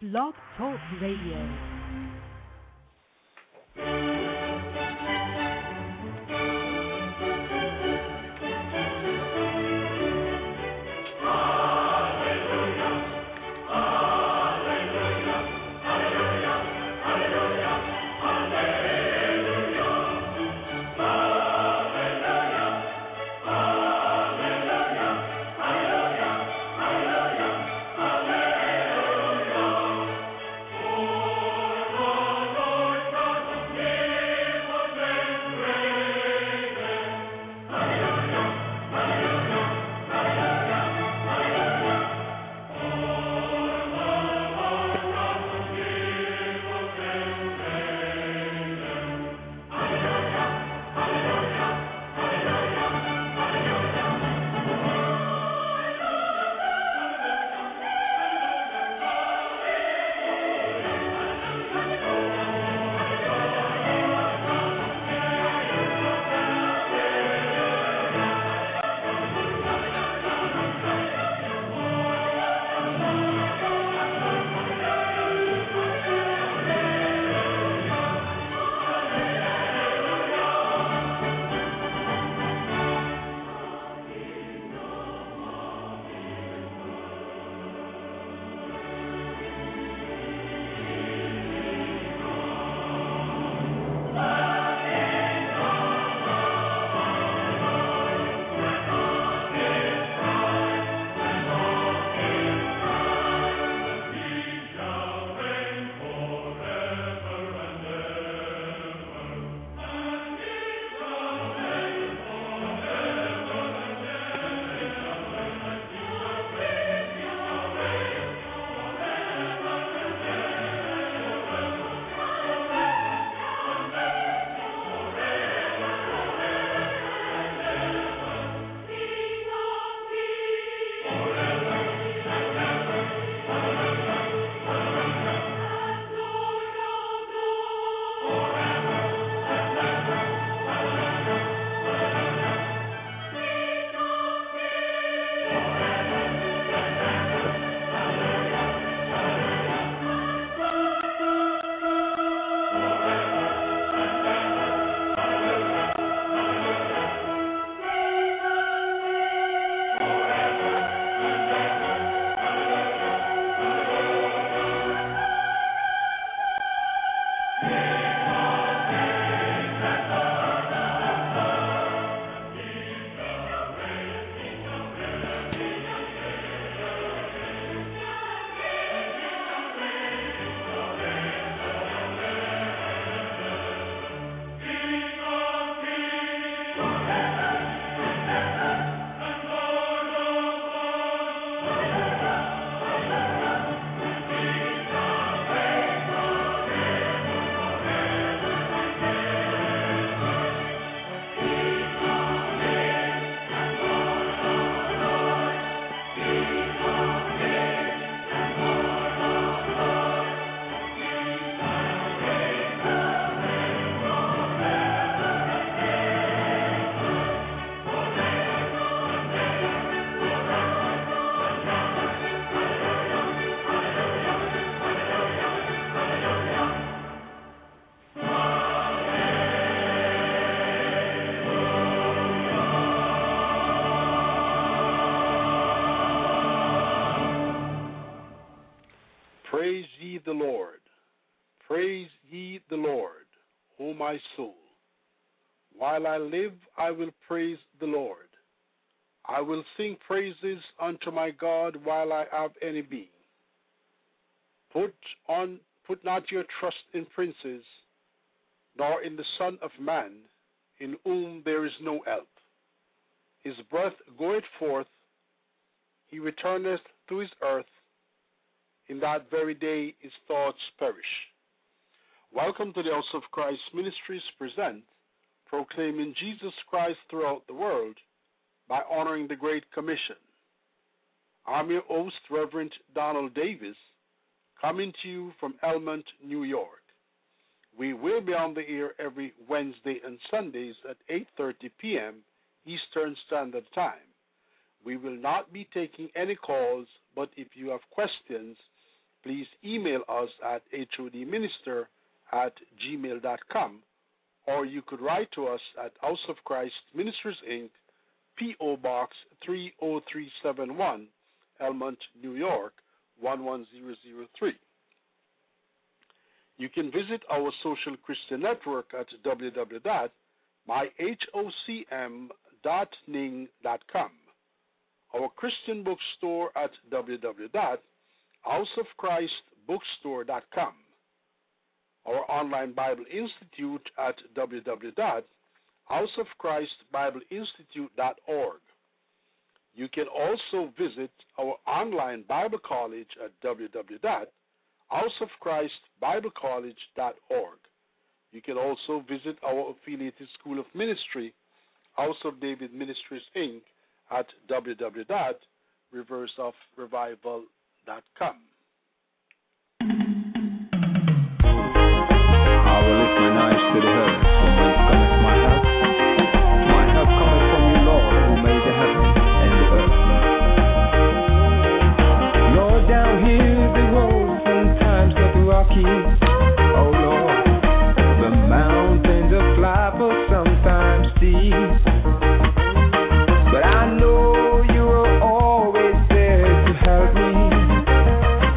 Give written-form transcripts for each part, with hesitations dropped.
Blog Talk Radio. Praise ye the Lord. Praise ye the Lord, O my soul. While I live, I will praise the Lord. I will sing praises unto my God while I have any being. Put not your trust in princes, nor in the Son of Man, in whom there is no help. His breath goeth forth, he returneth to his earth. In that very day his thoughts perish. Welcome to the House of Christ Ministries present, proclaiming Jesus Christ throughout the world by honoring the Great Commission. I'm your host, Reverend Donald Davis, coming to you from Elmont, New York. We will be on the air every Wednesday and Sundays at 8:30 p.m. Eastern Standard Time. We will not be taking any calls, but if you have questions, please email us at hodminister@gmail.com, or you could write to us at House of Christ Ministries, Inc., P.O. Box 30371, Elmont, New York, 11003. You can visit our social Christian network at www.myhocm.ning.com, our Christian bookstore at www.houseofchristbookstore.com, our online Bible Institute at www.houseofchristbibleinstitute.org. You can also visit our online Bible college at www.houseofchristbiblecollege.org. You can also visit our affiliated School of Ministry, House of David Ministries, Inc., at www.riversofrevival.com. I will lift mine eyes to the hills, from whence cometh my help. My help cometh from you, Lord, who made the heaven and the earth. Lord, down here the road sometimes look rocky. Oh Lord, the mountains are flat but sometimes steep. But I know you are always there to help me.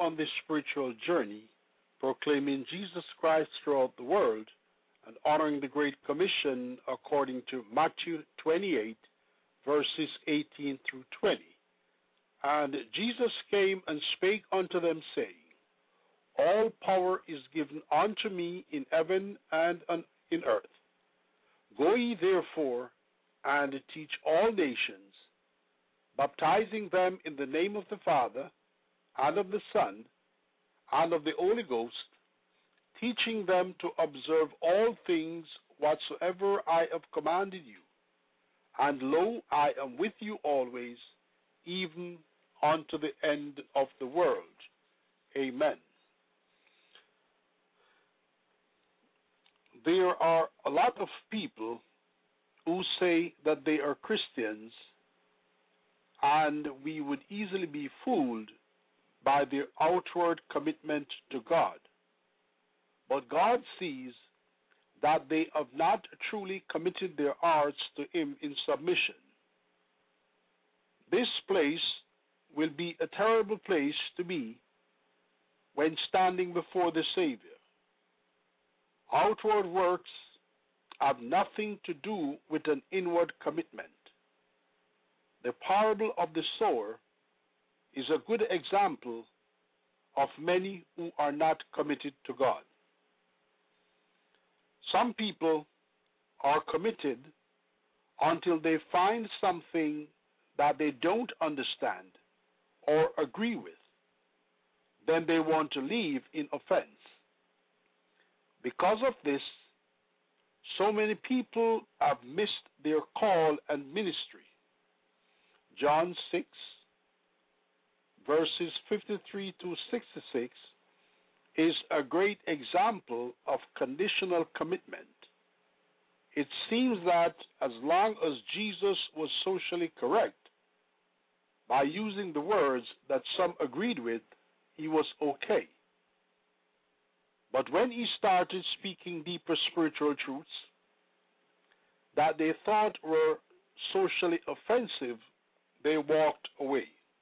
on this spiritual journey, proclaiming Jesus Christ throughout the world and honoring the Great Commission according to Matthew 28, verses 18 through 20. And Jesus came and spake unto them, saying, All power is given unto me in heaven and in earth. Go ye therefore and teach all nations, baptizing them in the name of the Father, and of the Son, and of the Holy Ghost, teaching them to observe all things whatsoever I have commanded you. And lo, I am with you always, even unto the end of the world. Amen. There are a lot of people who say that they are Christians, and we would easily be fooled by their outward commitment to God. But God sees that they have not truly committed their hearts to Him in submission. This place will be a terrible place to be when standing before the Savior. Outward works have nothing to do with an inward commitment. The parable of the sower is a good example of many who are not committed to God. Some people are committed until they find something that they don't understand or agree with. Then they want to leave in offense. Because of this, so many people have missed their call and ministry. John 6, verses 53 to 66, is a great example of conditional commitment. It seems that as long as Jesus was socially correct, by using the words that some agreed with, he was okay. But when he started speaking deeper spiritual truths that they thought were socially offensive, they walked away.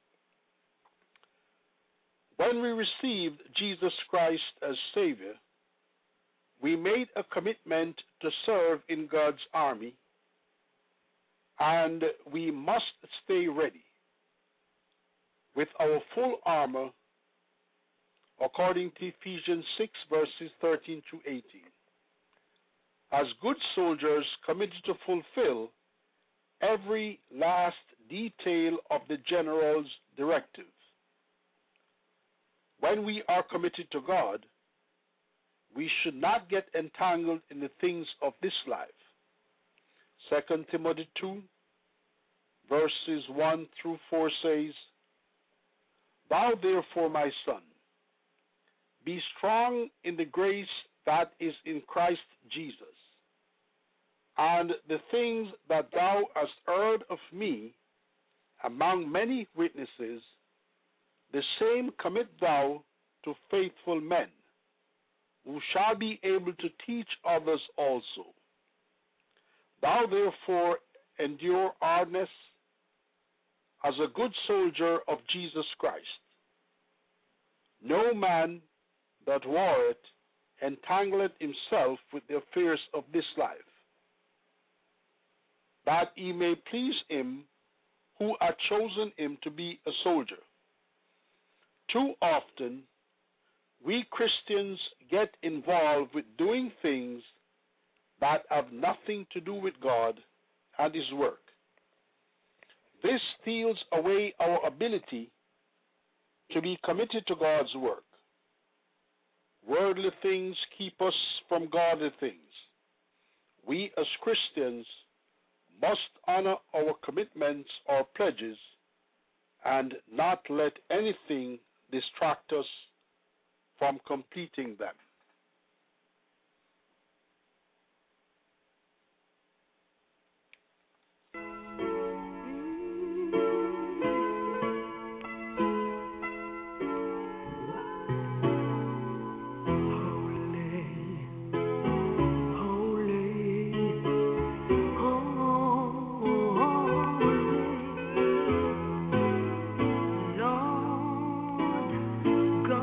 When we received Jesus Christ as Savior, we made a commitment to serve in God's army, and we must stay ready with our full armor according to Ephesians 6, verses 13 to 18. As good soldiers committed to fulfill every last detail of the general's directive. When we are committed to God, we should not get entangled in the things of this life. 2 Timothy 2, verses 1 through 4 says, Thou therefore, my son, be strong in the grace that is in Christ Jesus. And the things that thou hast heard of me among many witnesses, the same commit thou to faithful men, who shall be able to teach others also. Thou therefore endure hardness as a good soldier of Jesus Christ. No man that warreth entangleth himself with the affairs of this life, that he may please him who hath chosen him to be a soldier. Too often, we Christians get involved with doing things that have nothing to do with God and His work. This steals away our ability to be committed to God's work. Worldly things keep us from godly things. We as Christians must honor our commitments or pledges and not let anything distract us from completing them. God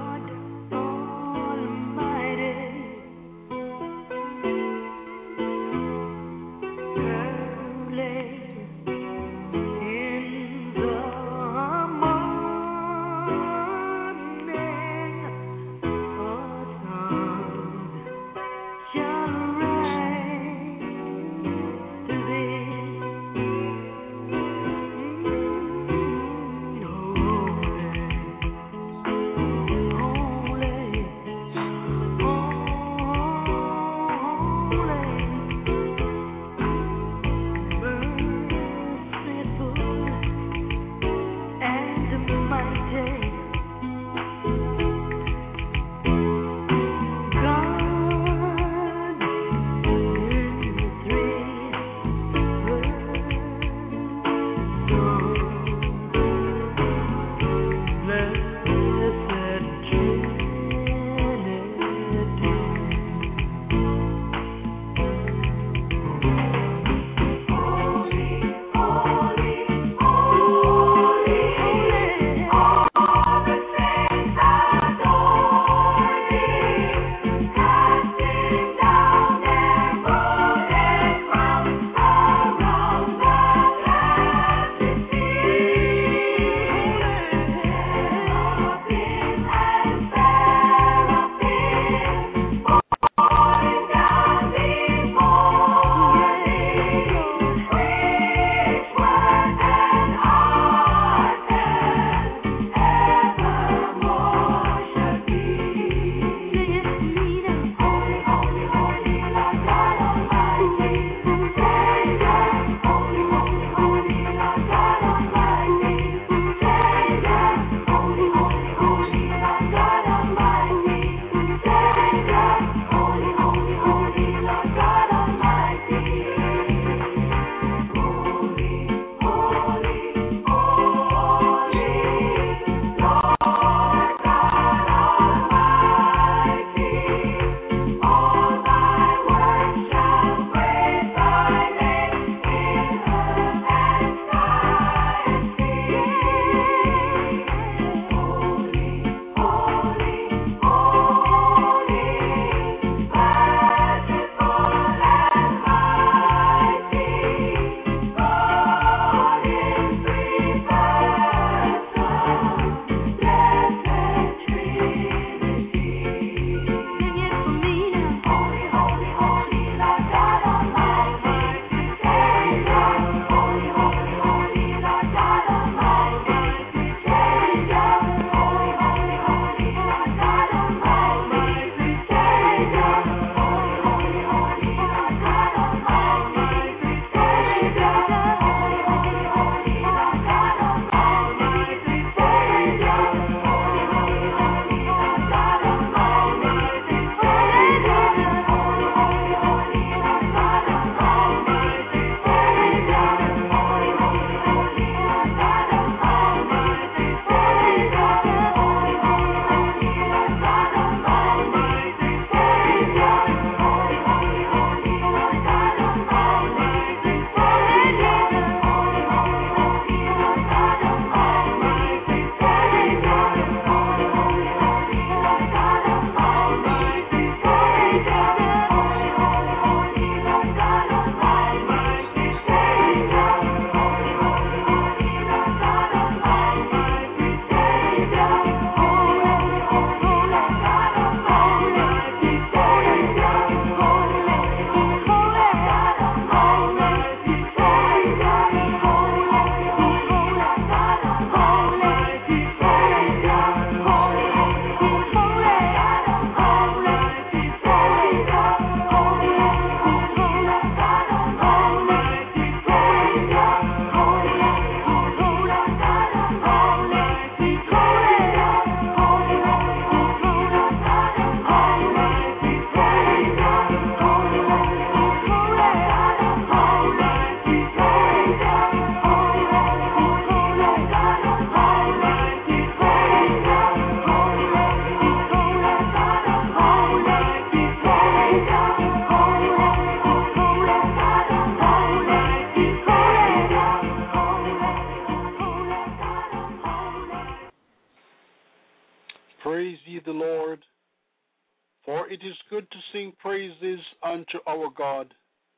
For it is good to sing praises unto our God.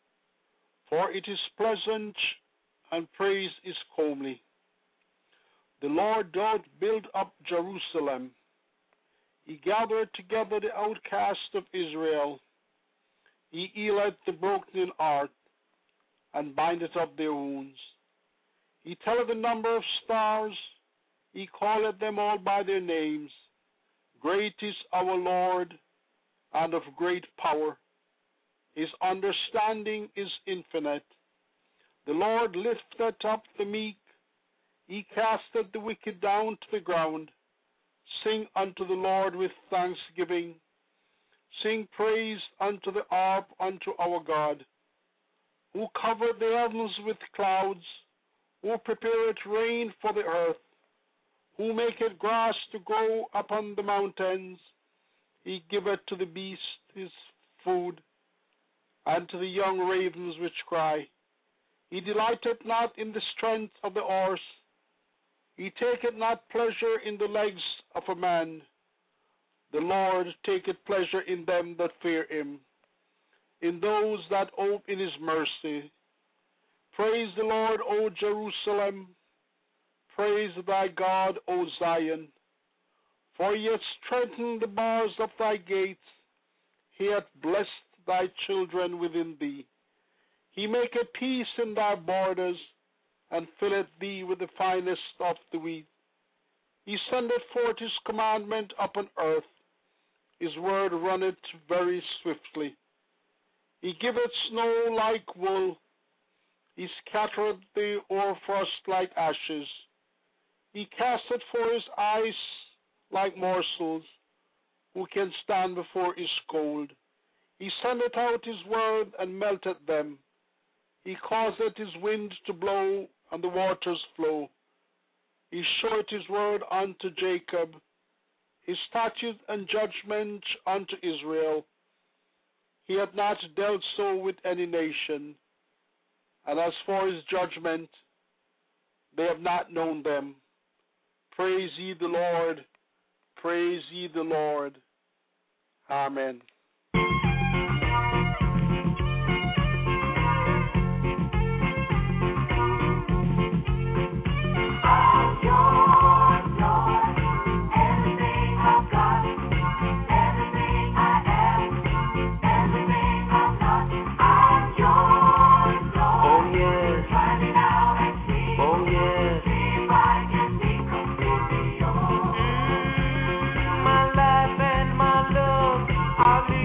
For it is pleasant, and praise is comely. The Lord doth build up Jerusalem. He gathered together the outcasts of Israel. He healeth the broken in heart, and bindeth up their wounds. He telleth the number of stars. He calleth them all by their names. Great is our Lord, and of great power. His understanding is infinite. The Lord lifteth up the meek. He casteth the wicked down to the ground. Sing unto the Lord with thanksgiving. Sing praise unto the harp unto our God, who covered the heavens with clouds, who prepareth rain for the earth, who maketh grass to grow upon the mountains. He giveth to the beast his food, and to the young ravens which cry. He delighteth not in the strength of the horse. He taketh not pleasure in the legs of a man. The Lord taketh pleasure in them that fear him, in those that hope in his mercy. Praise the Lord, O Jerusalem. Praise thy God, O Zion. For he hath strengthened the bars of thy gates. He hath blessed thy children within thee. He maketh peace in thy borders, and filleth thee with the finest of the wheat. He sendeth forth his commandment upon earth. His word runneth very swiftly. He giveth snow like wool. He scattereth the hoarfrost like ashes. He casteth forth his ice like morsels. Who can stand before his cold? He sendeth out his word, and melteth them. He causeth his wind to blow, and the waters flow. He showeth his word unto Jacob, his statute and judgment unto Israel. He hath not dealt so with any nation, and as for his judgment, they have not known them. Praise ye the Lord, praise ye the Lord. Amen. My life and my love, I'll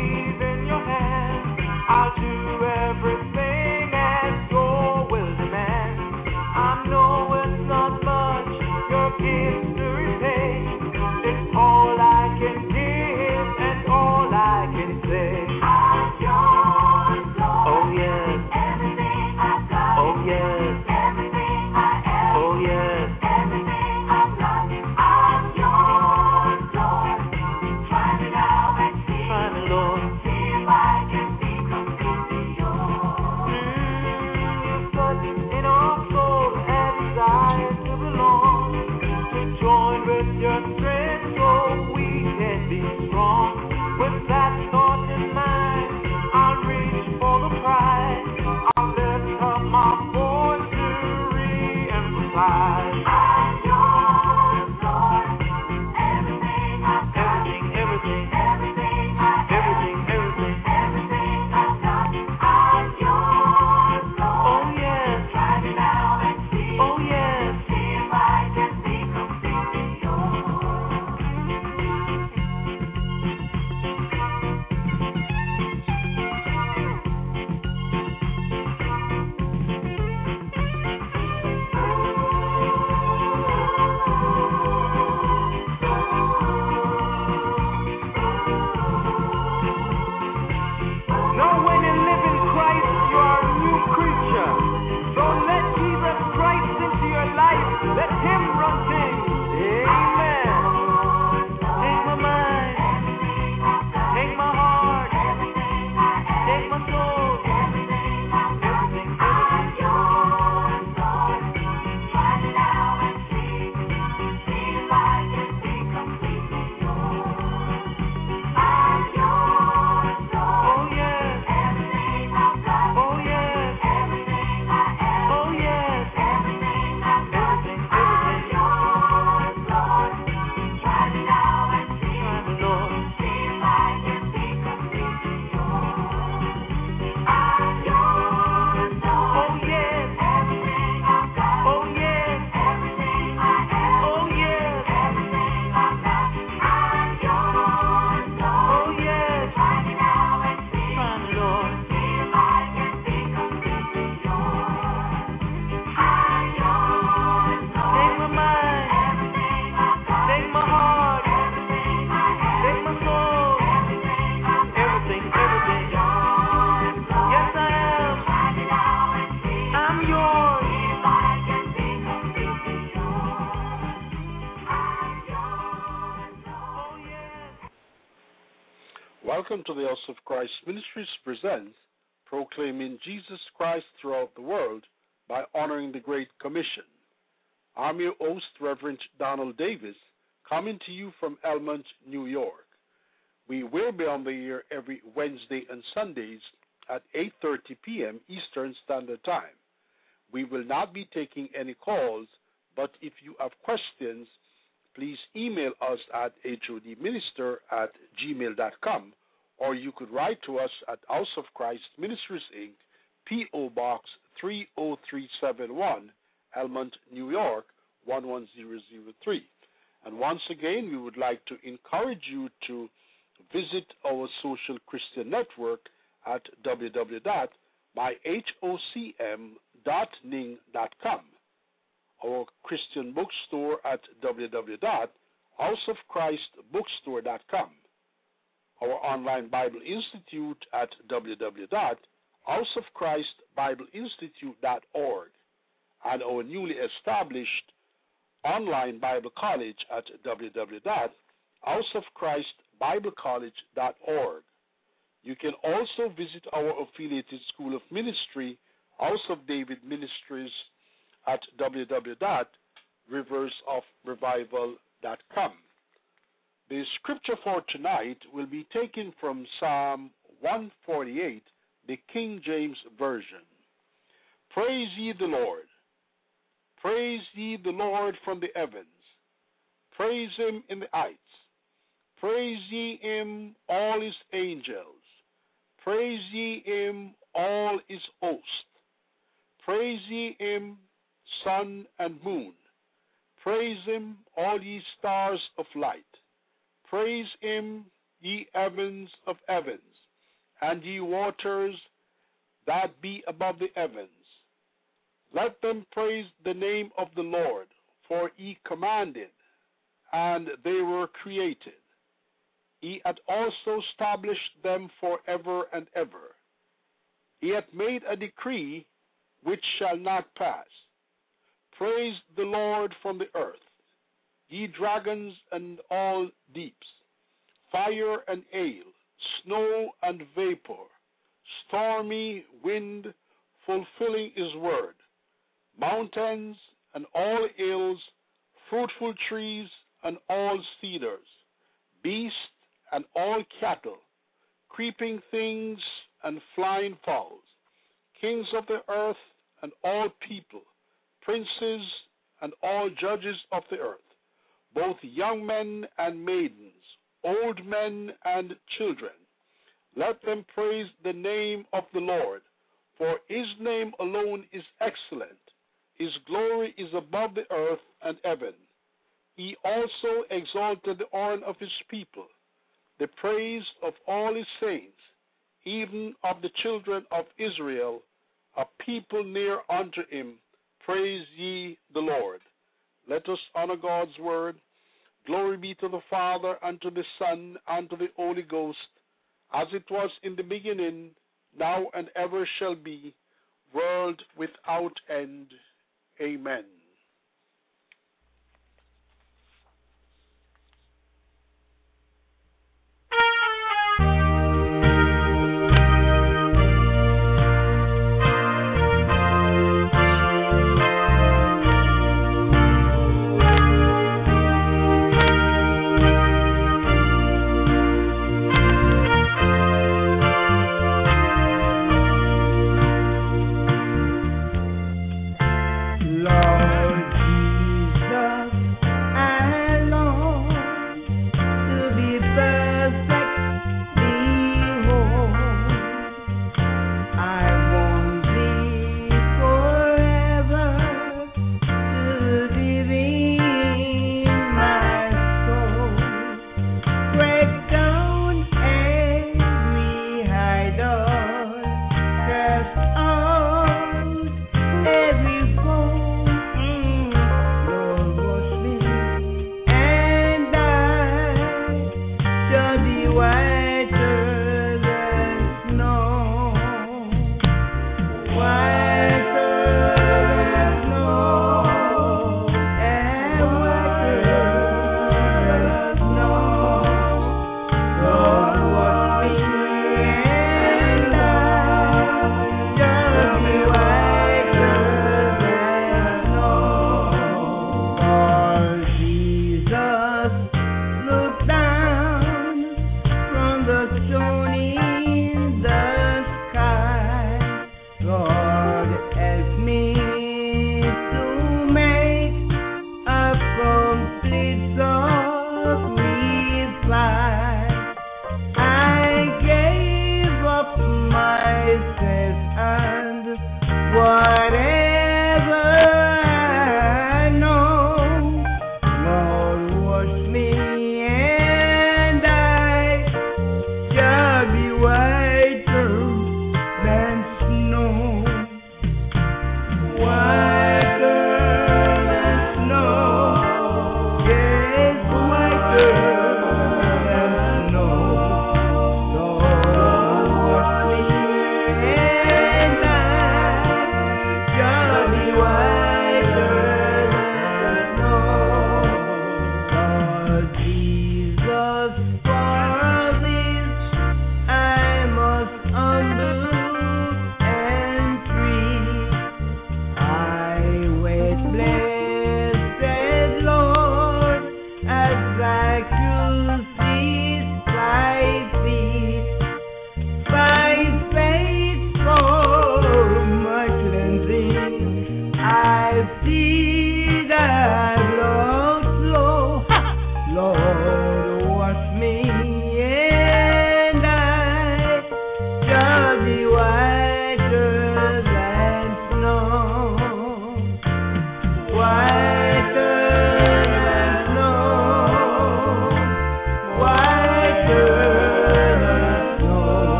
Welcome to the House of Christ Ministries presents Proclaiming Jesus Christ Throughout the World by Honoring the Great Commission. I'm your host, Reverend Donald Davis, coming to you from Elmont, New York. We will be on the air every Wednesday and Sundays at 8:30 p.m. Eastern Standard Time. We will not be taking any calls, but if you have questions, please email us at hodminister@gmail.com, or you could write to us at House of Christ Ministries, Inc., P.O. Box 30371, Elmont, New York, 11003. And once again, we would like to encourage you to visit our social Christian network at www.myhocm.ning.com, our Christian bookstore at www.houseofchristbookstore.com, our online Bible Institute at www.houseofchristbibleinstitute.org, and our newly established online Bible College at www.houseofchristbiblecollege.org. You can also visit our affiliated School of Ministry, House of David Ministries, at www.riversofrevival.com. The scripture for tonight will be taken from Psalm 148, the King James Version. Praise ye the Lord. Praise ye the Lord from the heavens. Praise him in the heights. Praise ye him, all his angels. Praise ye him, all his host. Praise ye him, sun and moon. Praise him, all ye stars of light. Praise him, ye heavens of heavens, and ye waters that be above the heavens. Let them praise the name of the Lord, for he commanded, and they were created. He hath also established them forever and ever. He hath made a decree which shall not pass. Praise the Lord from the earth, ye dragons and all deeps, fire and hail, snow and vapor, stormy wind fulfilling his word, mountains and all hills, fruitful trees and all cedars, beasts and all cattle, creeping things and flying fowls, kings of the earth and all people, princes and all judges of the earth, both young men and maidens, old men and children. Let them praise the name of the Lord, for his name alone is excellent. His glory is above the earth and heaven. He also exalted the horn of his people, the praise of all his saints, even of the children of Israel, a people near unto him. Praise ye the Lord. Let us honor God's word. Glory be to the Father, and to the Son, and to the Holy Ghost, as it was in the beginning, now and ever shall be, world without end. Amen. Lord,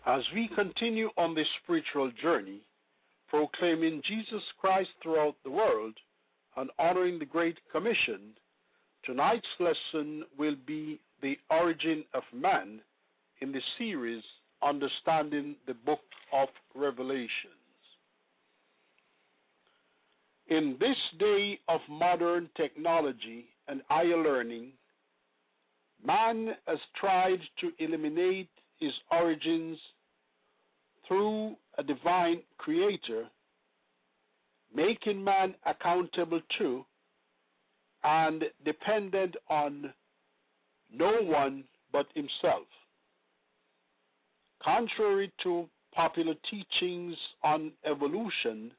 As we continue on this spiritual journey, proclaiming Jesus Christ throughout the world and honoring the Great Commission, tonight's lesson will be the origin of man in the series Understanding the Book of Revelations. In this day of modern technology and higher learning, man has tried to eliminate his origins through a divine creator, making man accountable to and dependent on no one but himself. Contrary to popular teachings on evolution,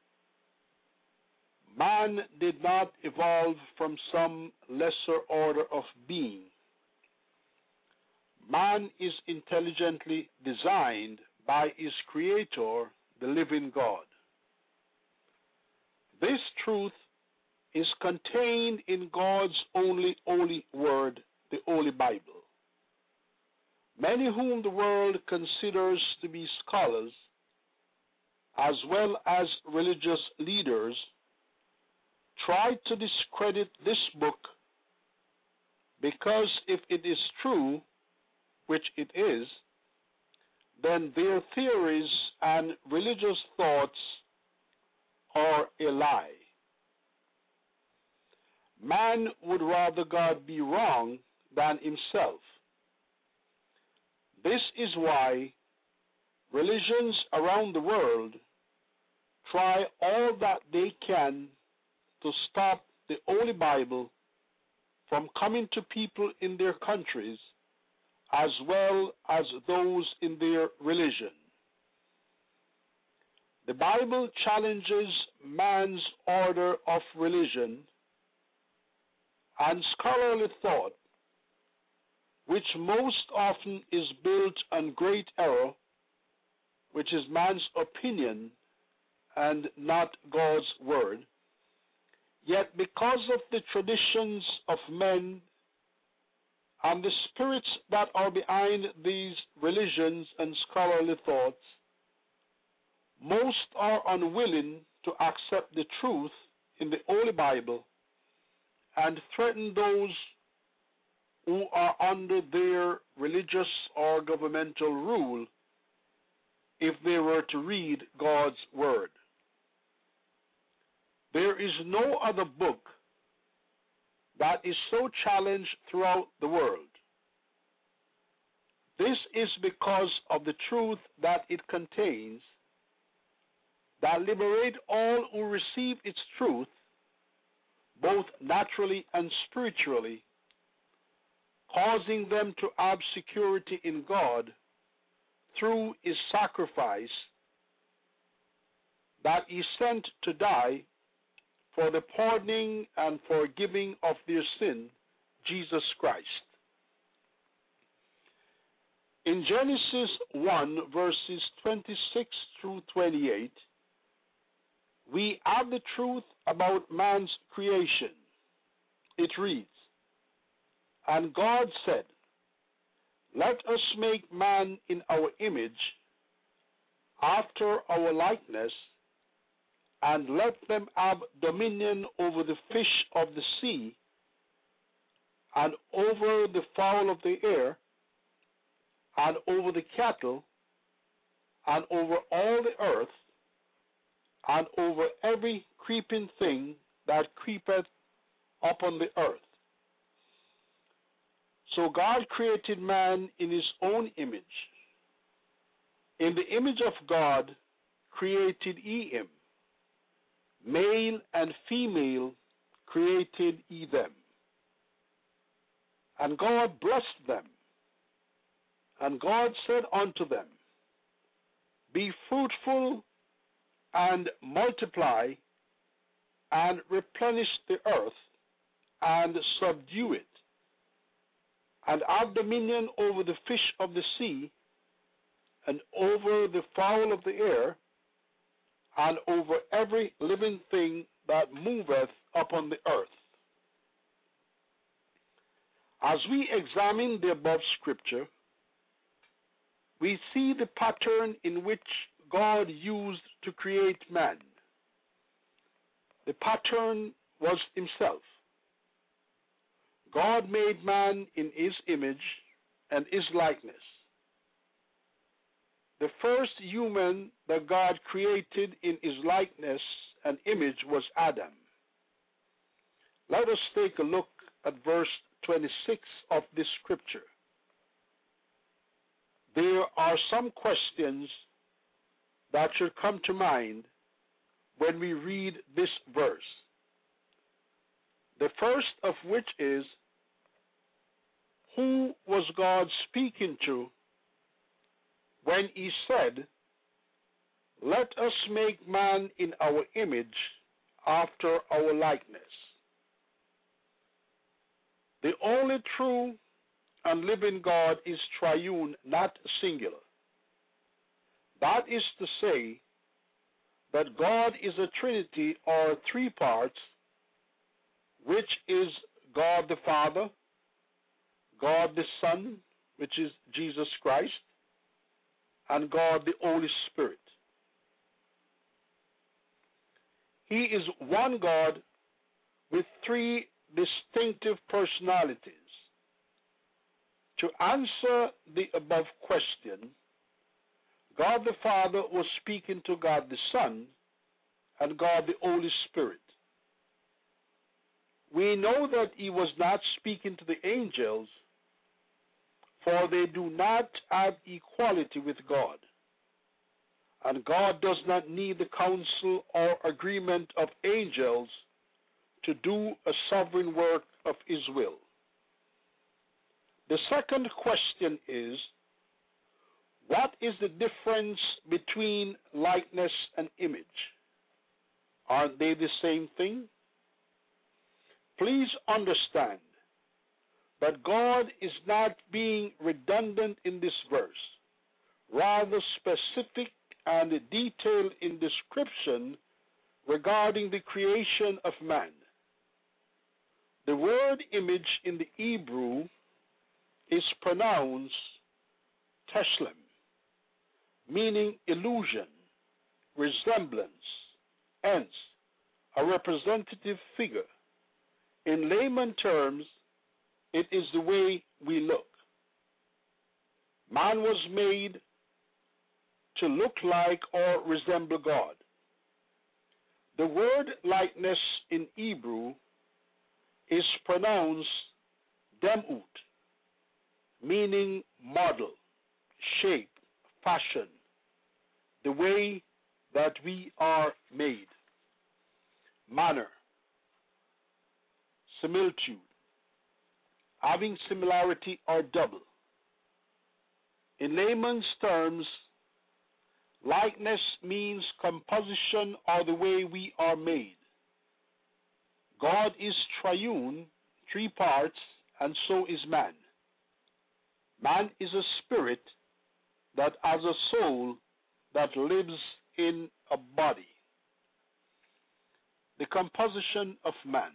man did not evolve from some lesser order of being. Man is intelligently designed by his Creator, the living God. This truth is contained in God's only holy word, the Holy Bible. Many whom the world considers to be scholars, as well as religious leaders, try to discredit this book because if it is true, which it is, then their theories and religious thoughts are a lie. Man would rather God be wrong than himself. This is why religions around the world try all that they can to stop the Holy Bible from coming to people in their countries as well as those in their religion. The Bible challenges man's order of religion and scholarly thought, which most often is built on great error, which is man's opinion and not God's word. Yet because of the traditions of men and the spirits that are behind these religions and scholarly thoughts, most are unwilling to accept the truth in the Holy Bible and threaten those who are under their religious or governmental rule if they were to read God's word. There is no other book that is so challenged throughout the world. This is because of the truth that it contains that liberate all who receive its truth, both naturally and spiritually, causing them to have security in God through his sacrifice that he sent to die for the pardoning and forgiving of their sin, Jesus Christ. In Genesis 1, verses 26 through 28, we have the truth about man's creation. It reads, "And God said, Let us make man in our image, after our likeness, and let them have dominion over the fish of the sea, and over the fowl of the air, and over the cattle, and over all the earth, and over every creeping thing that creepeth upon the earth." So God created man in his own image. In the image of God created he him. Male and female created he them. And God blessed them. And God said unto them, Be fruitful and multiply, and replenish the earth, and subdue it, and have dominion over the fish of the sea, and over the fowl of the air, and over every living thing that moveth upon the earth. As we examine the above scripture, we see the pattern in which God used to create man. The pattern was himself. God made man in his image and his likeness. The first human that God created in his likeness and image was Adam. Let us take a look at verse 26 of this scripture. There are some questions that should come to mind when we read this verse. The first of which is, who was God speaking to when he said, "Let us make man in our image, after our likeness"? The only true and living God is triune, not singular. That is to say that God is a trinity or three parts, which is God the Father, God the Son, which is Jesus Christ, and God the Holy Spirit. He is one God with three distinctive personalities. To answer the above question, God the Father was speaking to God the Son and God the Holy Spirit. We know that he was not speaking to the angels, for they do not have equality with God, and God does not need the counsel or agreement of angels to do a sovereign work of his will. The second question is, what is the difference between likeness and image? Aren't they the same thing? Please understand that God is not being redundant in this verse, rather specific and detailed in description regarding the creation of man. The word image in the Hebrew is pronounced teshlem, meaning illusion, resemblance, hence a representative figure. In layman terms, it is the way we look. Man was made to look like or resemble God. The word likeness in Hebrew is pronounced demut, meaning model, shape, fashion, the way that we are made. Manner, similitude, having similarity or double. In layman's terms, likeness means composition or the way we are made. God is triune, three parts, and so is man. Man is a spirit that has a soul that lives in a body. The composition of man.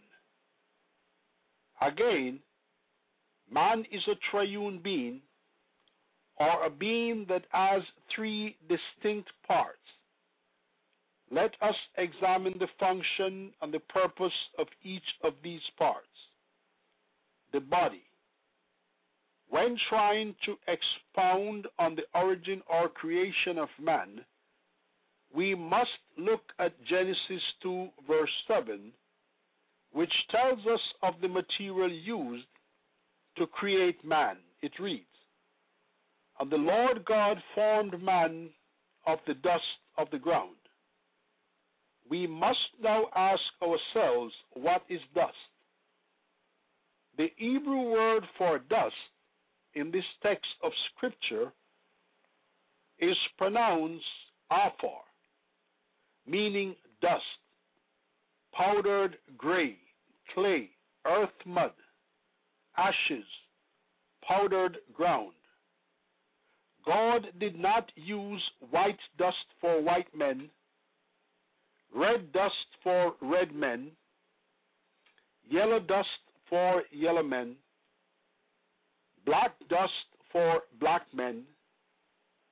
Again, man is a triune being, or a being that has three distinct parts. Let us examine the function and the purpose of each of these parts. The body. When trying to expound on the origin or creation of man, we must look at Genesis 2, verse 7, which tells us of the material used to create man. It reads, "And the Lord God formed man of the dust of the ground." We must now ask ourselves, what is dust? The Hebrew word for dust in this text of Scripture is pronounced afar, meaning dust, powdered gray, clay, earth mud, ashes, powdered ground. God did not use white dust for white men, red dust for red men, yellow dust for yellow men, black dust for black men,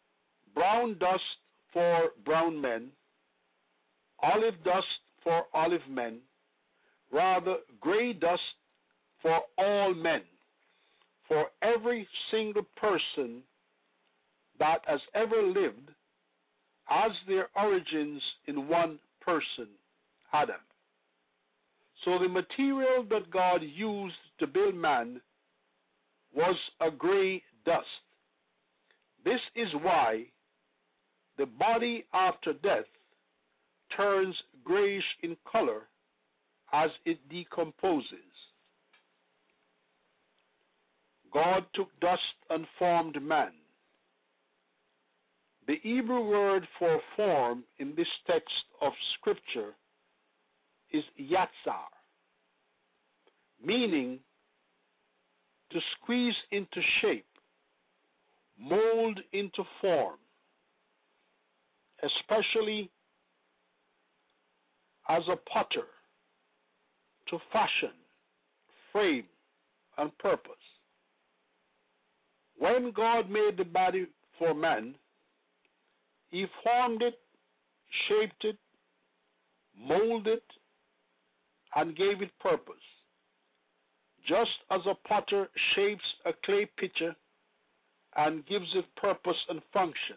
brown dust for brown men, olive dust for olive men, rather gray dust for all men, for every single person that has ever lived has their origins in one person, Adam. So the material that God used to build man was a gray dust. This is why the body after death turns grayish in color as it decomposes. God took dust and formed man. The Hebrew word for form in this text of Scripture is yatsar, meaning to squeeze into shape, mold into form, especially as a potter, to fashion, frame, and purpose. When God made the body for man, He formed it, shaped it, molded it, and gave it purpose. Just as a potter shapes a clay pitcher and gives it purpose and function.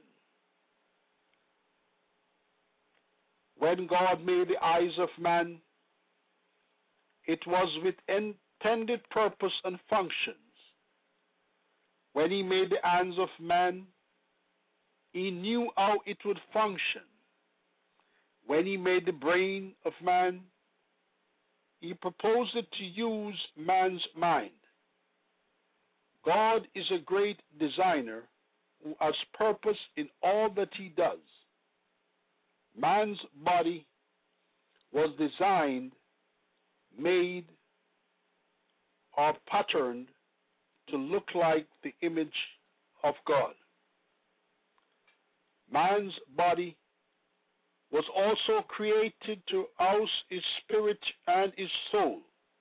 When God made the eyes of man, it was with intended purpose and functions. When He made the hands of man, He knew how it would function. When He made the brain of man, He proposed it to use man's mind. God is a great designer who has purpose in all that He does. Man's body was designed, made, or patterned to look like the image of God. Man's body was also created to house his spirit and his soul.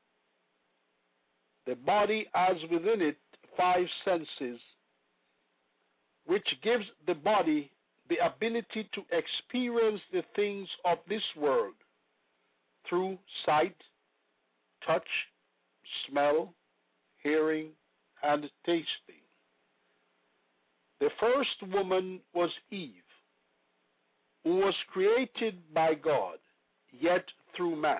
The body has within it 5 senses, which gives the body the ability to experience the things of this world through sight, touch, smell, hearing, and tasting. The first woman was Eve, who was created by God, yet through man.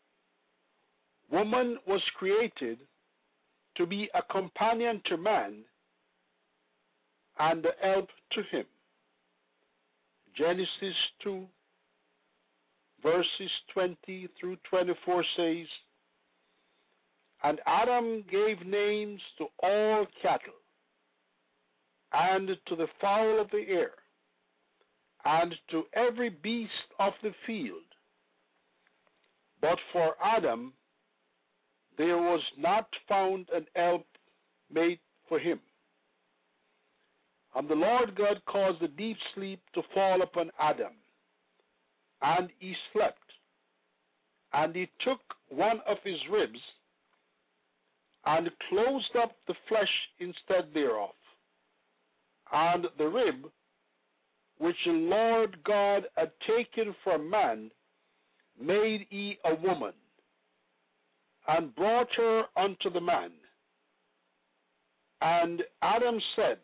Woman was created to be a companion to man and a help to him. Genesis 2, verses 20 through 24 says, "And Adam gave names to all cattle, and to the fowl of the air, and to every beast of the field. But for Adam there was not found an help made for him. And the Lord God caused a deep sleep to fall upon Adam, and he slept. And he took one of his ribs, and closed up the flesh instead thereof. And the rib which the Lord God had taken from man made he a woman, and brought her unto the man. And Adam said,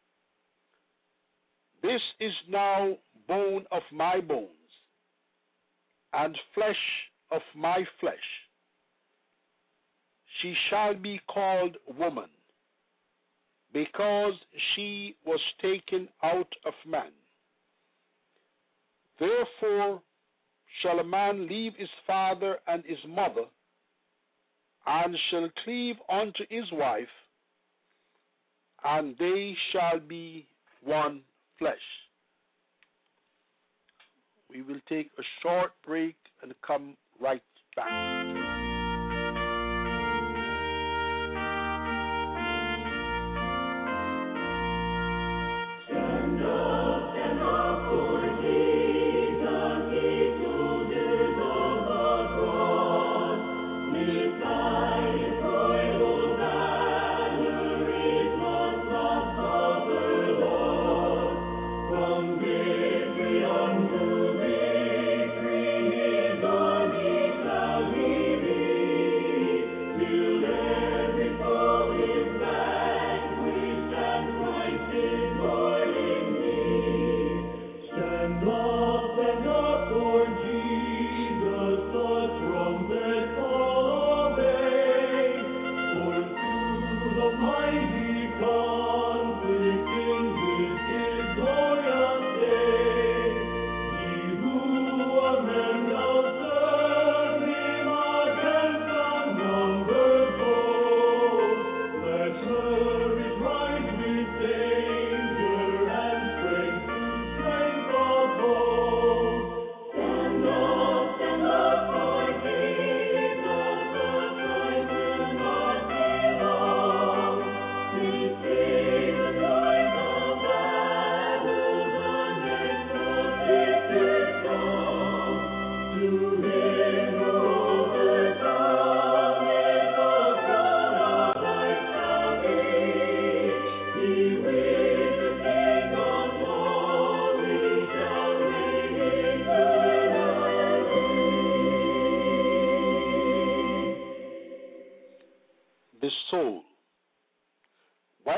This is now bone of my bones, and flesh of my flesh. She shall be called woman, because she was taken out of man. Therefore shall a man leave his father and his mother, and shall cleave unto his wife, and they shall be one flesh." We will take a short break and come right back. From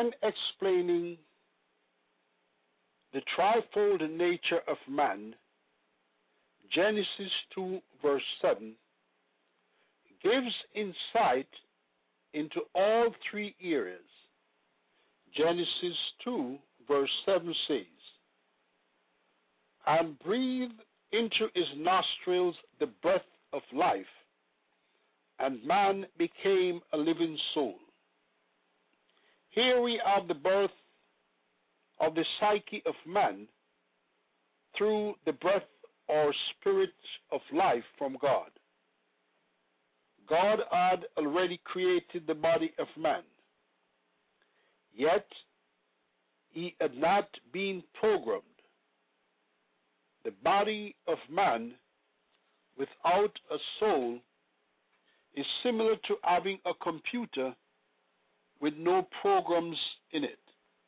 when explaining the trifold nature of man, Genesis 2 verse 7 gives insight into all three areas. Genesis 2 verse 7 says, "And breathed into his nostrils the breath of life, and man became a living soul." Here we have the birth of the psyche of man through the breath or spirit of life from God. God had already created the body of man, yet he had not been programmed. The body of man without a soul is similar to having a computer with no programs in it.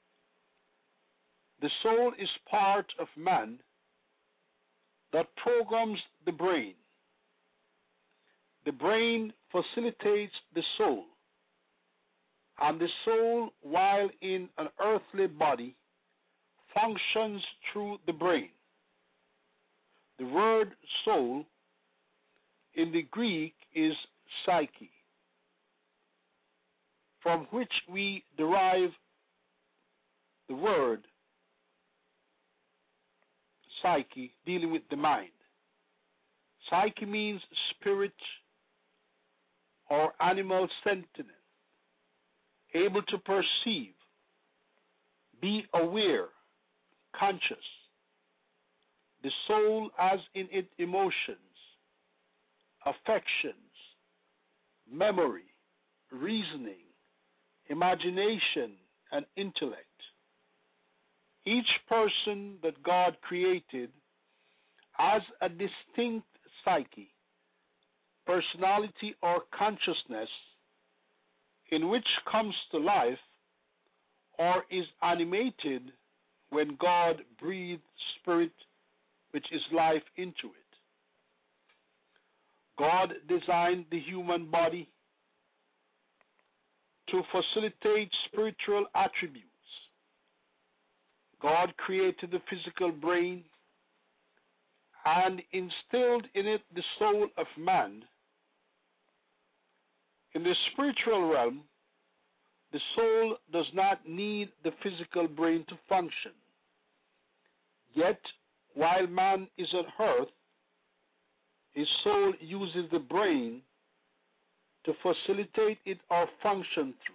The soul is part of man that programs the brain. The brain facilitates the soul, and the soul, while in an earthly body, functions through the brain. The word soul in the Greek is psyche, from which we derive the word psyche, dealing with the mind. Psyche means spirit or animal sentient, able to perceive, be aware, conscious. The soul has in it emotions, affections, memory, reasoning, imagination, and intellect. Each person that God created has a distinct psyche, personality, or consciousness in which comes to life or is animated when God breathed spirit, which is life, into it. God designed the human body to facilitate spiritual attributes. God created the physical brain and instilled in it the soul of man. In the spiritual realm, the soul does not need the physical brain to function. Yet, while man is on earth, his soul uses the brain to facilitate it or function through.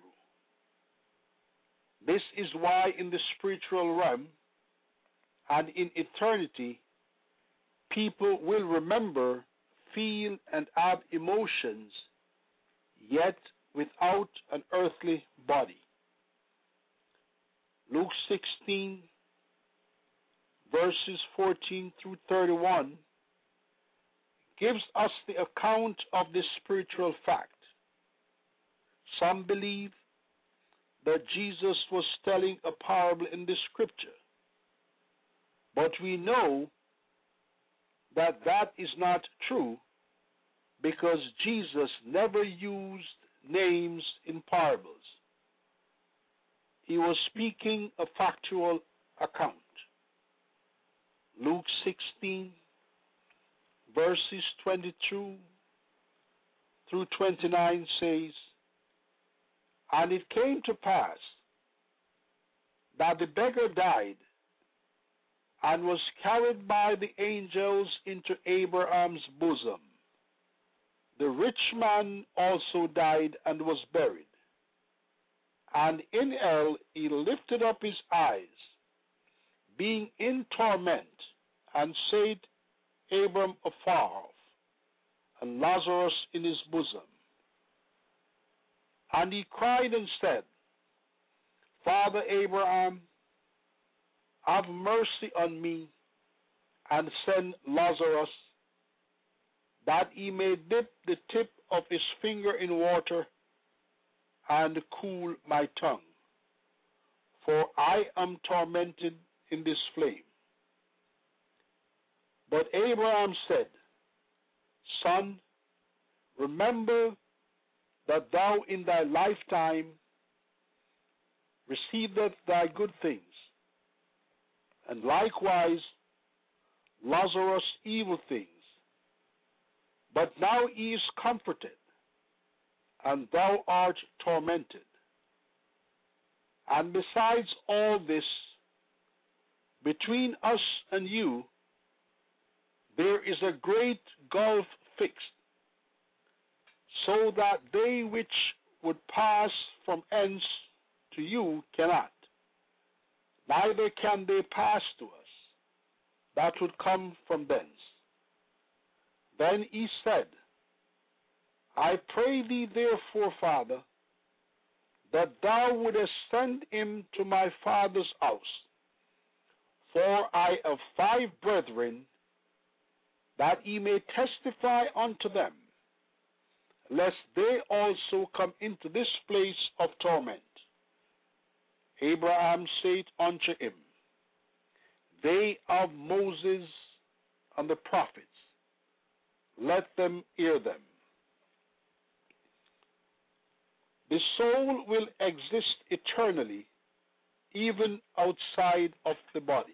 This is why in the spiritual realm and in eternity, people will remember, feel, and have emotions, yet without an earthly body. Luke 16, verses 14 through 31, gives us the account of this spiritual fact. Some believe that Jesus was telling a parable in the scripture, but we know that that is not true because Jesus never used names in parables. He was speaking a factual account. Luke 16, verses 22 through 29 says, "And it came to pass that the beggar died and was carried by the angels into Abraham's bosom. The rich man also died and was buried. And in hell he lifted up his eyes, being in torment, and said, Abram afar off, and Lazarus in his bosom. And he cried and said, Father Abraham, have mercy on me, and send Lazarus, that he may dip the tip of his finger in water and cool my tongue, for I am tormented in this flame. But Abraham said, Son, remember that thou in thy lifetime receiveth thy good things, and likewise Lazarus evil things. But now he is comforted, and thou art tormented. And besides all this, between us and you there is a great gulf fixed, so that they which would pass from hence to you cannot, neither can they pass to us that would come from thence. Then he said, I pray thee therefore, Father, that thou wouldest send him to my father's house, for I have 5 brethren, that he may testify unto them, lest they also come into this place of torment. Abraham said unto him, They of Moses and the prophets, let them hear them. The soul will exist eternally, even outside of the body.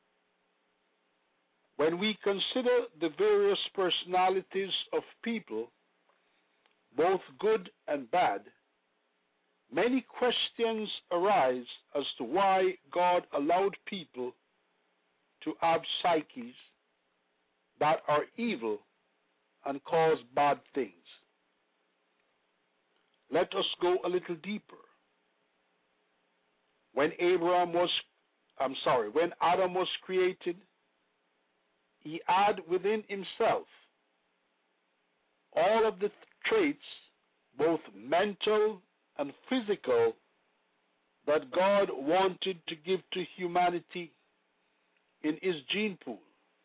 When we consider the various personalities of people, both good and bad, many questions arise as to why God allowed people to have psyches that are evil and cause bad things. Let us go a little deeper. When Adam was created, he had within himself all of the traits, both mental and physical, that God wanted to give to humanity in his gene pool.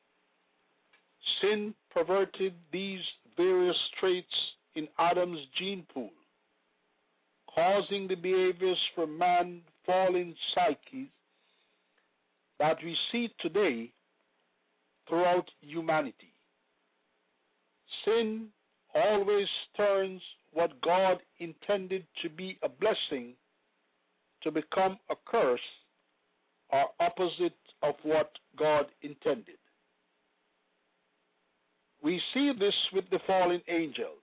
Sin perverted these various traits in Adam's gene pool, causing the behaviors from man fallen psyches that we see today throughout humanity. Sin always turns what God intended to be a blessing to become a curse, or opposite of what God intended. We see this with the fallen angels.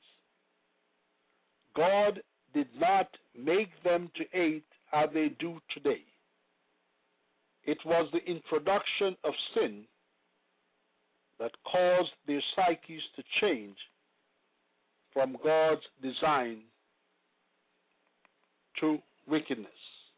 God did not make them to hate as they do today. It was the introduction of sin that caused their psyches to change from God's design to wickedness.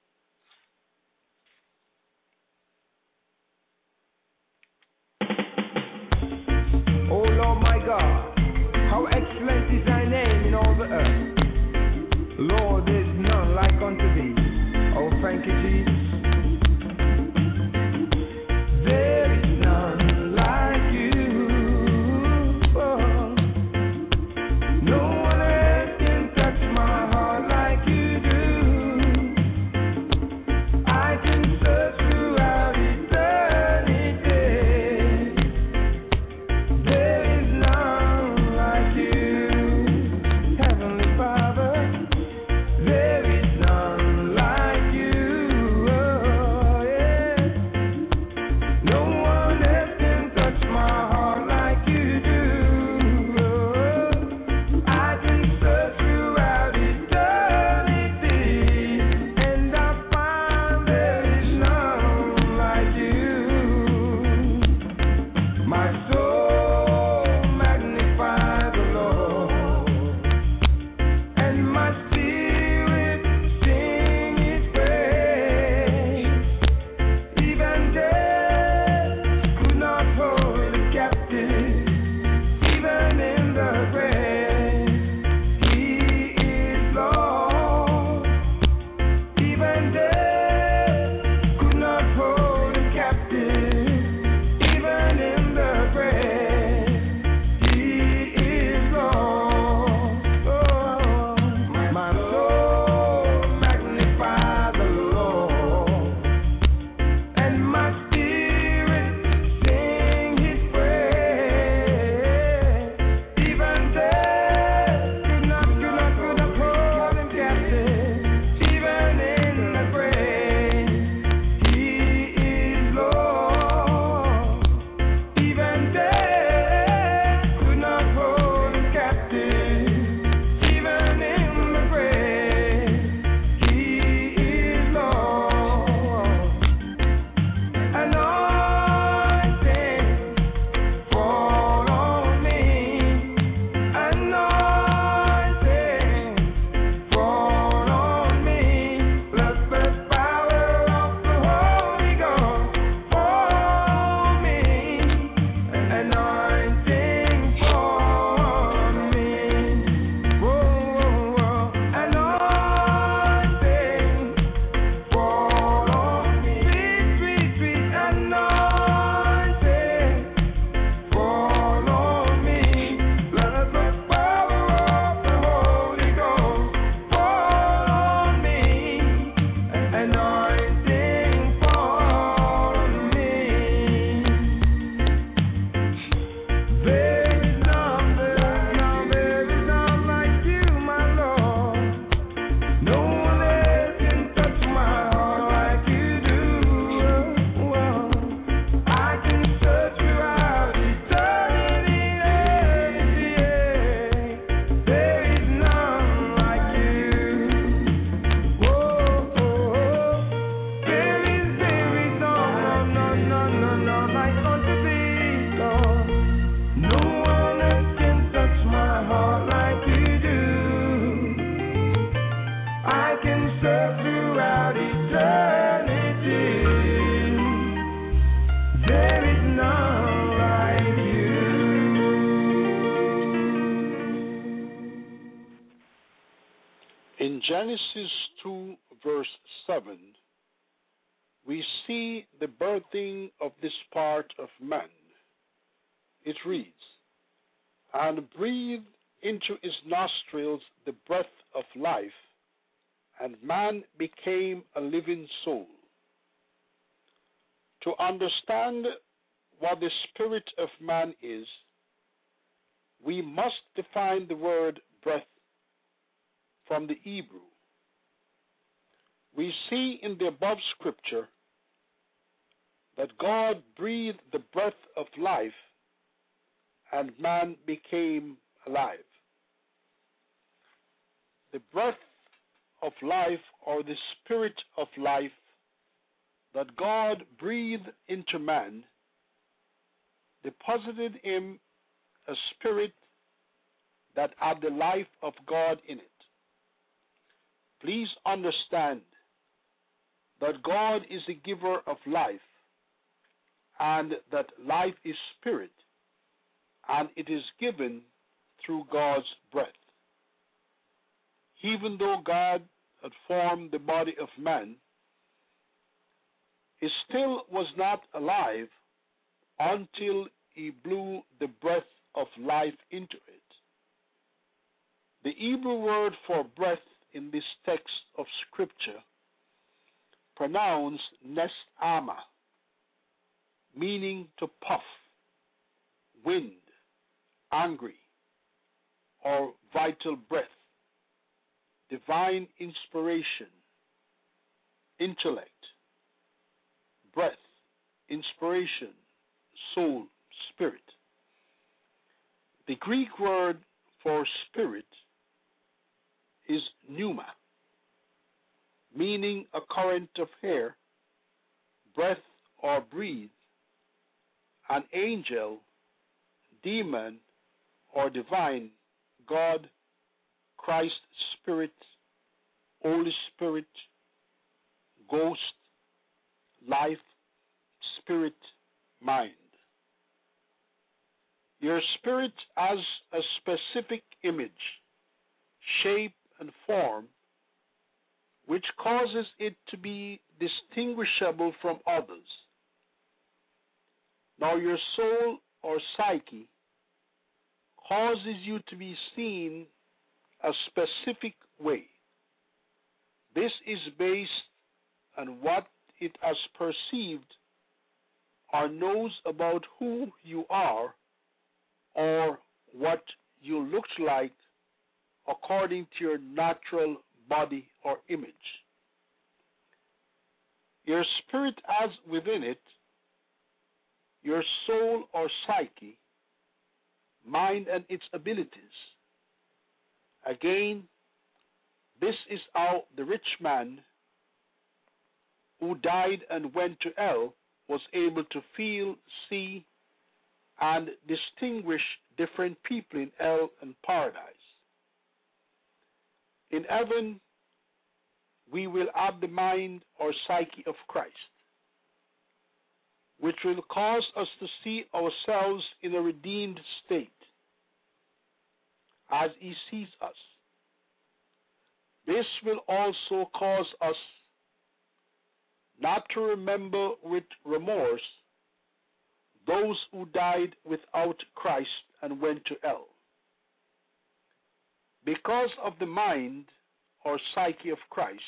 O Lord my God, how excellent is thy name in all the earth. Lord, there is none like unto thee. Oh, thank you, Jesus. There is none like you. Oh, no one else can touch my heart like you do. Genesis 2, verse 7, we see the birthing of this part of man. It reads, "And breathed into his nostrils the breath of life, and man became a living soul." To understand what the spirit of man is, we must define the word breath from the Hebrew. We see in the above scripture that God breathed the breath of life and man became alive. The breath of life, or the spirit of life that God breathed into man, deposited him a spirit that had the life of God in it. Please understand that God is the giver of life, and that life is spirit, and it is given through God's breath. Even though God had formed the body of man, he still was not alive until he blew the breath of life into it. The Hebrew word for breath in this text of Scripture, pronounced neshama, meaning to puff, wind, angry, or vital breath, divine inspiration, intellect, breath, inspiration, soul, spirit. The Greek word for spirit is pneuma, meaning a current of air, breath or breathe, an angel, demon, or divine, God, Christ, Spirit, Holy Spirit, ghost, life, spirit, mind. Your spirit has a specific image, shape, and form which causes it to be distinguishable from others. Now your soul or psyche causes you to be seen a specific way. This is based on what it has perceived or knows about who you are or what you look like according to your natural body or image. Your spirit has within it your soul or psyche, mind and its abilities. Again, this is how the rich man who died and went to hell was able to feel, see, and distinguish different people in hell and paradise. In heaven, we will have the mind or psyche of Christ, which will cause us to see ourselves in a redeemed state as he sees us. This will also cause us not to remember with remorse those who died without Christ and went to hell. Because of the mind or psyche of Christ,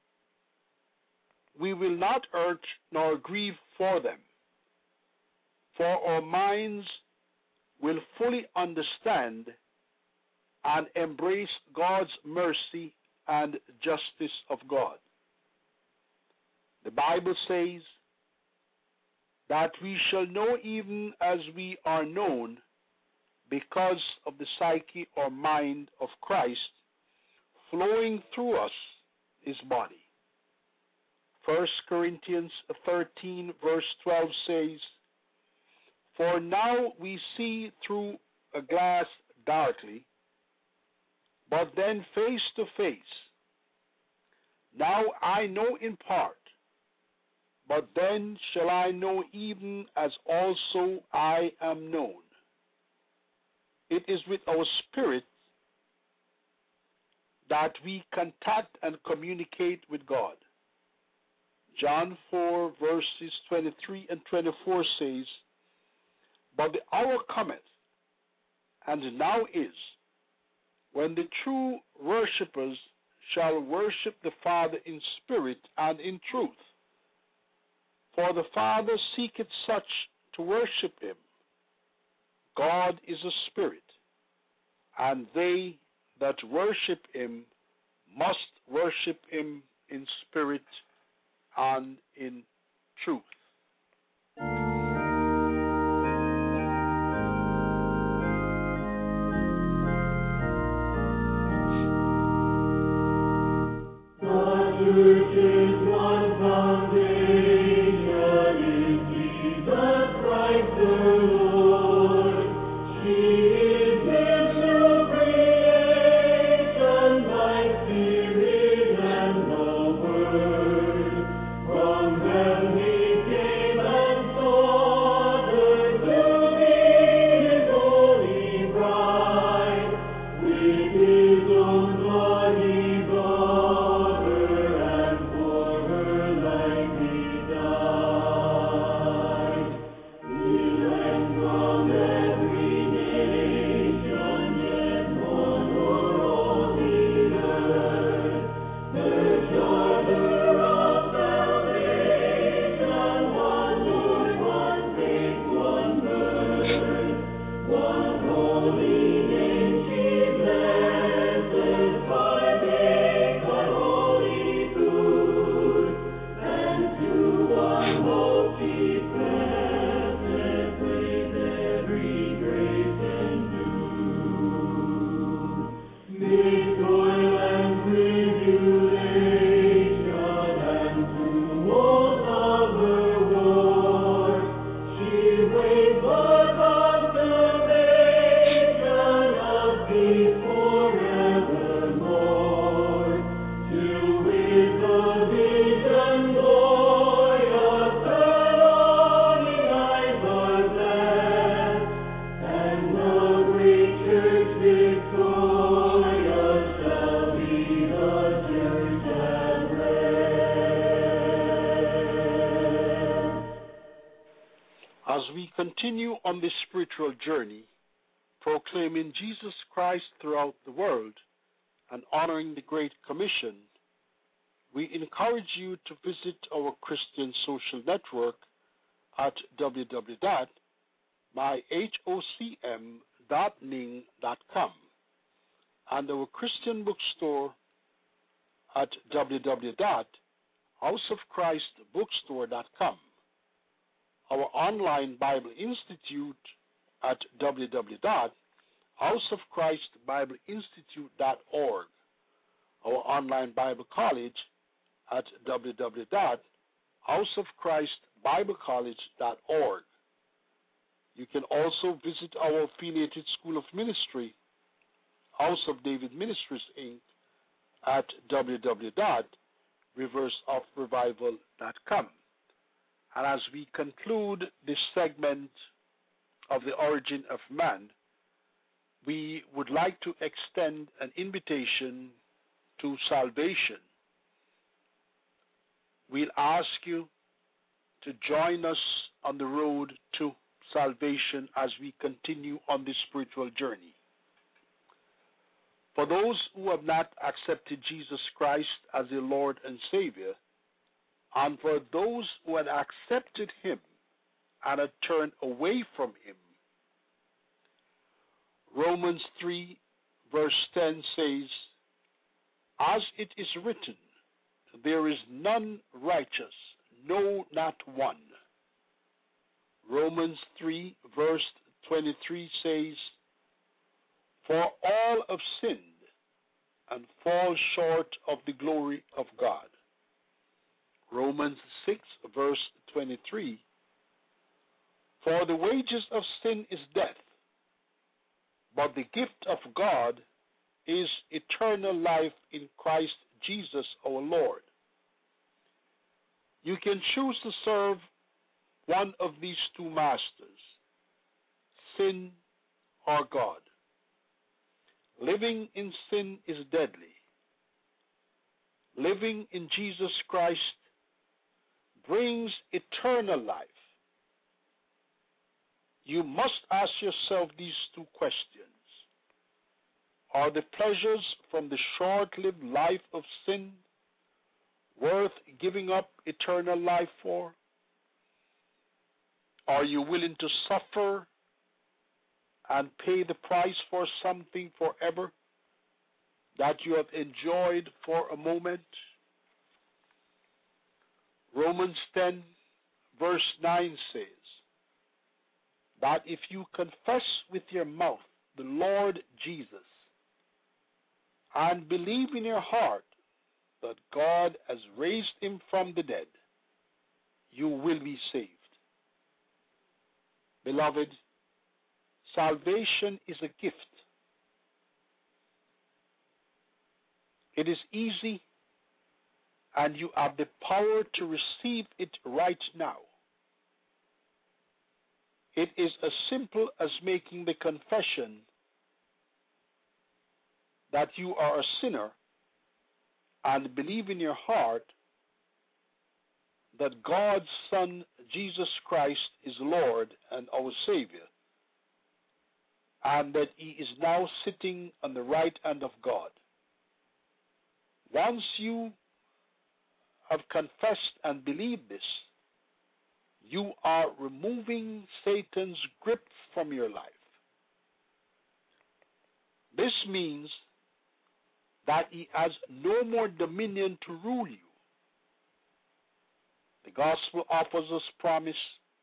we will not hurt nor grieve for them, for our minds will fully understand and embrace God's mercy and justice of God. The Bible says that we shall know even as we are known, because of the psyche or mind of Christ flowing through us, his body. 1 Corinthians 13 verse 12 says, "For now we see through a glass darkly, but then face to face. Now I know in part, but then shall I know even as also I am known." It is with our spirit that we contact and communicate with God. John 4 verses 23 and 24 says, "But the hour cometh, and now is, when the true worshippers shall worship the Father in spirit and in truth. For the Father seeketh such to worship him. God is a spirit, and they that worship him must worship him in spirit and in truth." As we continue on this spiritual journey, proclaiming Jesus Christ throughout the world and honoring the Great Commission, we encourage you to visit our Christian social network at www.myhocm.ning.com and our Christian bookstore at www.houseofchristbookstore.com. Our online Bible Institute at www.houseofchristbibleinstitute.org. Our online Bible College at www.houseofchristbiblecollege.org. You can also visit our affiliated School of Ministry, House of David Ministries, Inc., at www.riversofrevival.com. And as we conclude this segment of the origin of man, we would like to extend an invitation to salvation. We'll ask you to join us on the road to salvation as we continue on this spiritual journey. For those who have not accepted Jesus Christ as their Lord and Savior, and for those who had accepted him and had turned away from him, Romans 3 verse 10 says, "As it is written, there is none righteous, no, not one." Romans 3 verse 23 says, "For all have sinned and fall short of the glory of God." Romans 6 verse 23, "For the wages of sin is death, but the gift of God is eternal life in Christ Jesus our Lord." You can choose to serve one of these two masters, sin or God. Living in sin is deadly, living in Jesus Christ brings eternal life, you must ask yourself these two questions. Are the pleasures from the short-lived life of sin worth giving up eternal life for? Are you willing to suffer and pay the price for something forever that you have enjoyed for a moment? Romans 10 verse 9 says that if you confess with your mouth the Lord Jesus and believe in your heart that God has raised him from the dead, you will be saved. Beloved, salvation is a gift. It is easy, and you have the power to receive it right now. It is as simple as making the confession that you are a sinner and believe in your heart that God's Son, Jesus Christ, is Lord and our Savior, and that he is now sitting on the right hand of God. Once you have confessed and believed this, you are removing Satan's grip from your life. This means that he has no more dominion to rule you. The gospel offers us promise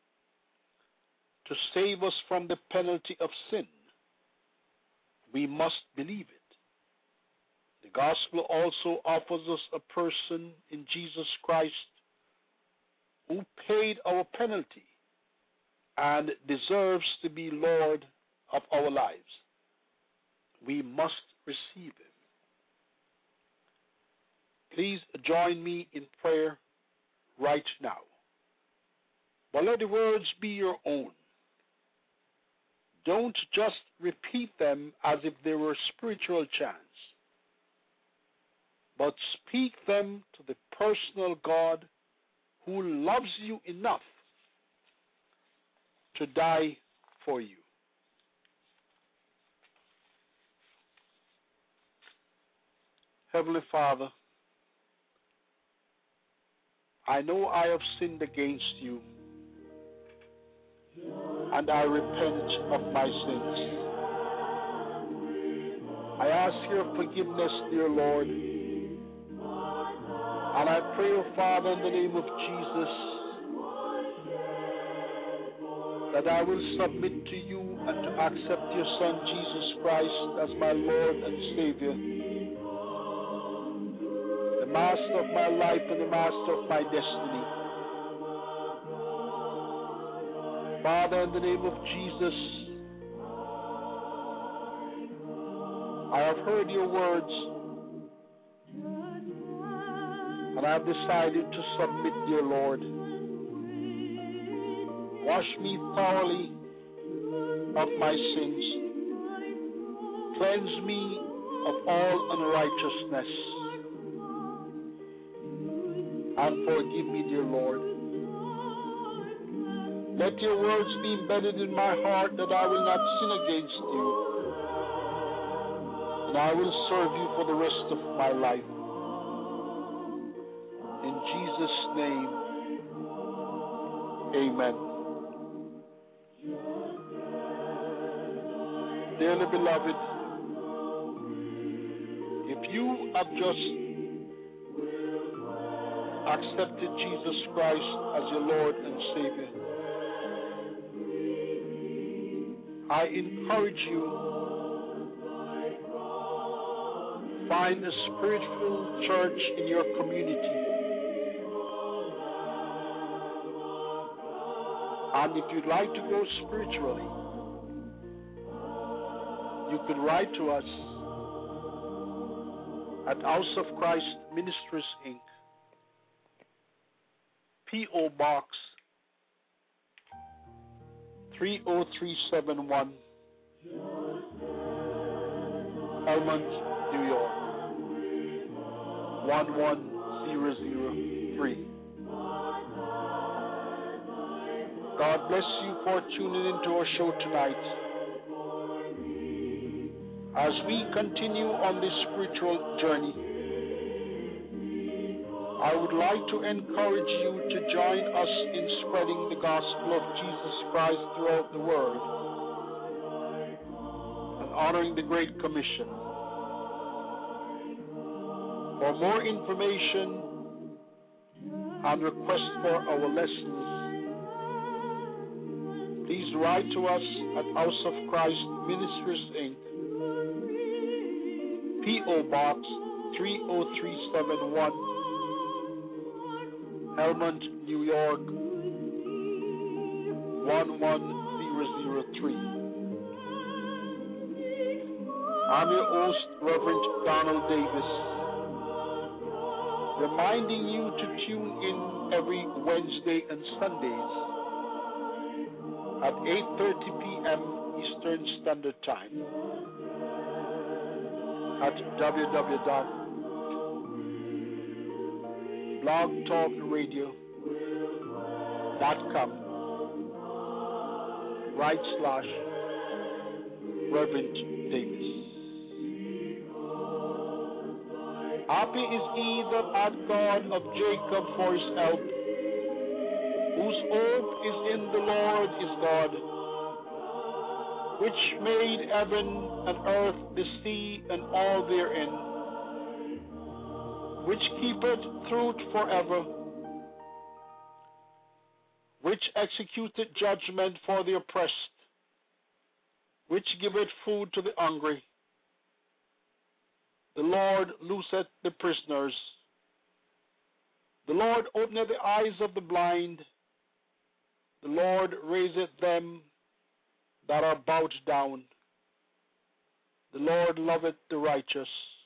to save us from the penalty of sin. We must believe it. The gospel also offers us a person in Jesus Christ who paid our penalty and deserves to be Lord of our lives. We must receive him. Please join me in prayer right now. But let the words be your own. Don't just repeat them as if they were spiritual chants, but speak them to the personal God who loves you enough to die for you. Heavenly Father, I know I have sinned against you, and I repent of my sins. I ask your forgiveness, dear Lord, and I pray, O Father, in the name of Jesus, that I will submit to you and to accept your Son, Jesus Christ, as my Lord and Savior, the Master of my life and the Master of my destiny. Father, in the name of Jesus, I have heard your words, and I have decided to submit, dear Lord. Wash me thoroughly of my sins. Cleanse me of all unrighteousness. And forgive me, dear Lord. Let your words be embedded in my heart that I will not sin against you. And I will serve you for the rest of my life. In Jesus' name, amen. Dearly beloved, if you have just accepted Jesus Christ as your Lord and Savior, I encourage you, find a spiritual church in your community. And if you'd like to grow spiritually, you could write to us at House of Christ Ministries, Inc., P.O. Box 30371, Almond, New York 11003. God bless you for tuning into our show tonight. As we continue on this spiritual journey, I would like to encourage you to join us in spreading the gospel of Jesus Christ throughout the world and honoring the Great Commission. For more information and request for our lessons, please write to us at House of Christ Ministries, Inc., P.O. Box 30371, Helmond, New York 11003. I'm your host, Reverend Donald Davis, reminding you to tune in every Wednesday and Sundays at 8:30 p.m. Eastern Standard Time at www.blogtalkradio.com/Reverend Davis. Happy is he that hath God of Jacob for his help, whose hope is in the Lord his God, which made heaven and earth, the sea, and all therein, which keepeth truth forever, which executeth judgment for the oppressed, which giveth food to the hungry. The Lord looseth the prisoners. The Lord openeth the eyes of the blind. The Lord raiseth them that are bowed down. The Lord loveth the righteous.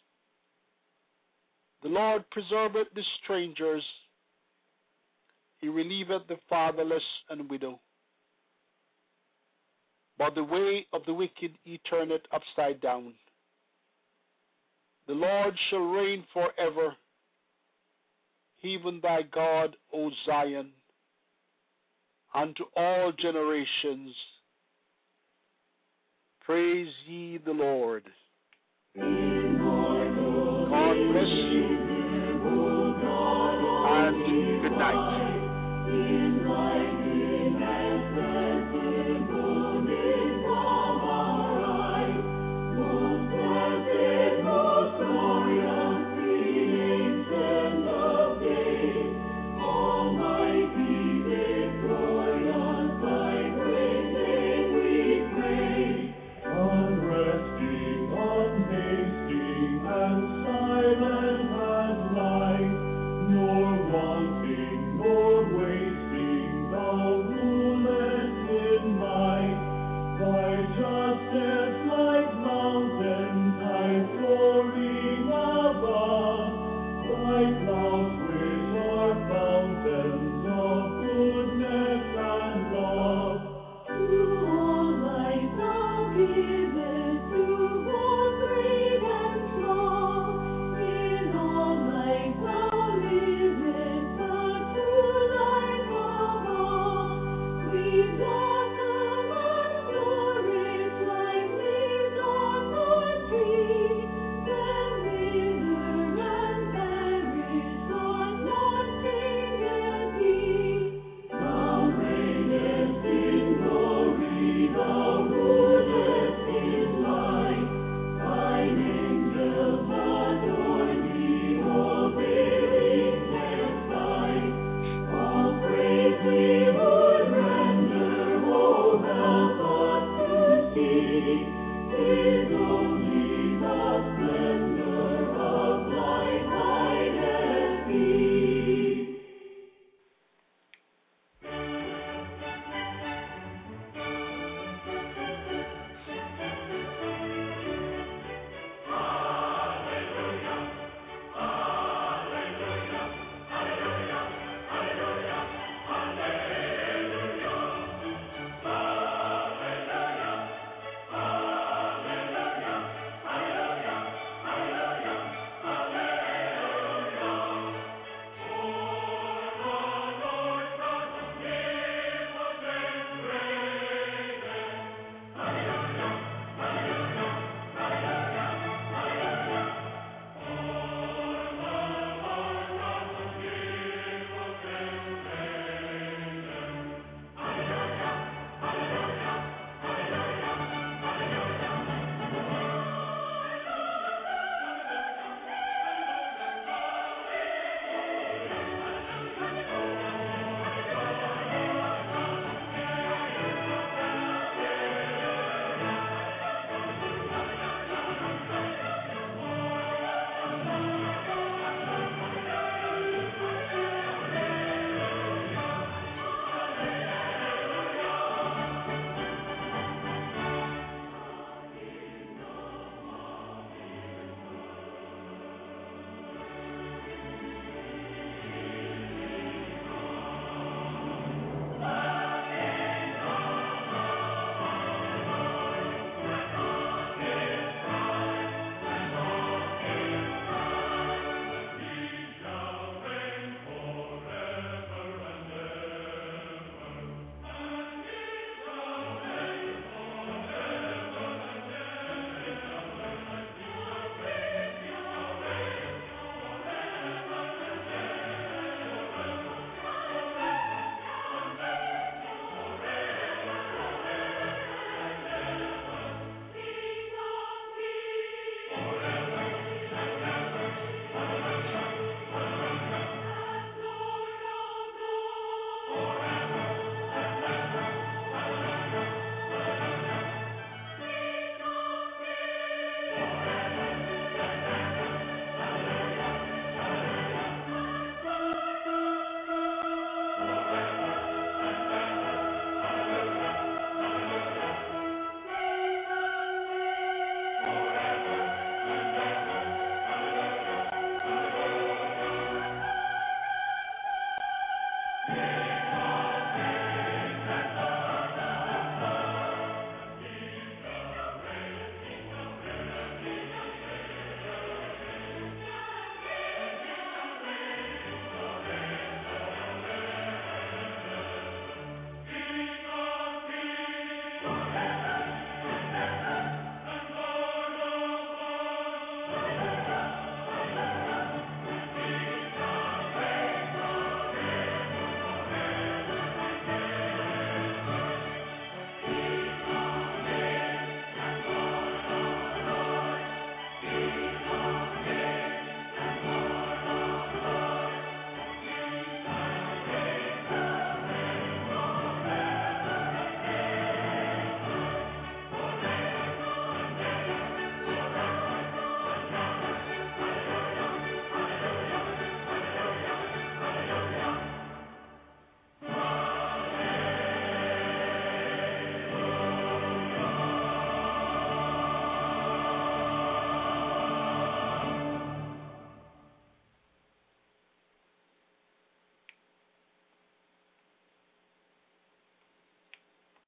The Lord preserveth the strangers. He relieveth the fatherless and widow. But the way of the wicked he turneth upside down. The Lord shall reign forever, even thy God, O Zion, unto all generations. Praise ye the Lord.